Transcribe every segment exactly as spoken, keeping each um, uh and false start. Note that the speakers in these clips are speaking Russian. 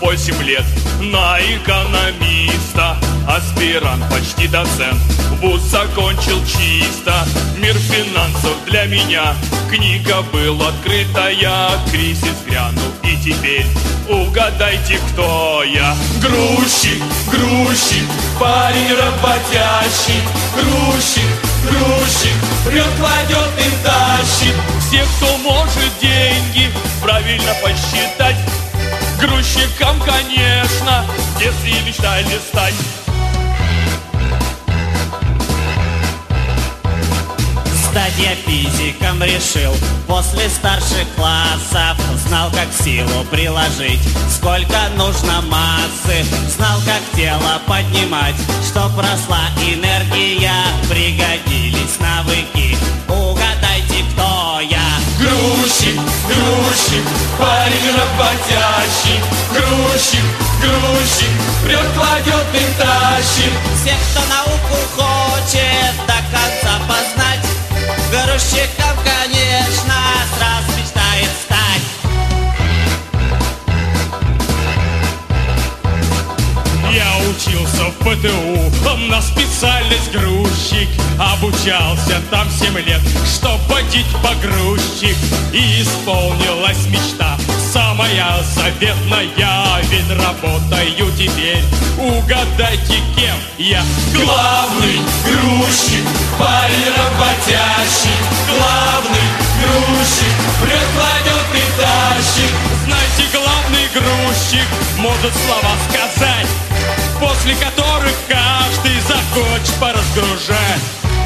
восемь лет. На экономиста, аспирант, почти доцент. Вуз закончил чисто, мир финансов для меня. Книга была открытая, кризис грянул, и теперь угадайте, кто я. Грузчик, грузчик, парень работящий. Грузчик, грузчик, прет, кладет и тащит. Все, кто может деньги правильно посчитать, грузчикам, конечно, в детстве мечтали стать. Стать я физиком решил после старших классов. Знал, как силу приложить, сколько нужно массы. Знал, как тело поднимать, чтоб росла энергия. Пригодились навыки, угадайте, кто я. Грузчик, грузчик, парень работящий. Грузчик, грузчик, прет, кладет и тащит. Всех, кто науку хочет до конца познать, грузчиком, конечно, сразу мечтает стать. Я учился в ПТУ на специальность грузчик. Обучался там семь лет, чтоб водить погрузчик. И исполнилась мечта самая заветная, ведь работаю теперь, угадайте, кем я. Главный грузчик, парень работящий. Главный грузчик, прет, кладет и тащит. Знаете, главный грузчик может слова сказать, после которых каждый захочет поразгружать.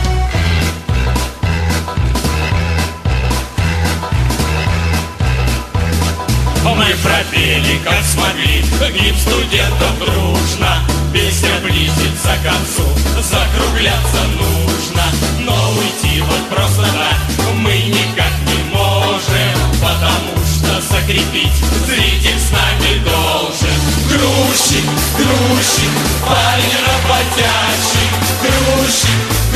Мы пропели, как смогли, гимн студентов дружно. Песня близится к концу, закругляться нужно. Но уйти вот просто так мы никак не можем, потому что закрепить зритель с нами должен. Грузчик, грузчик, парень работящий. Грузчик,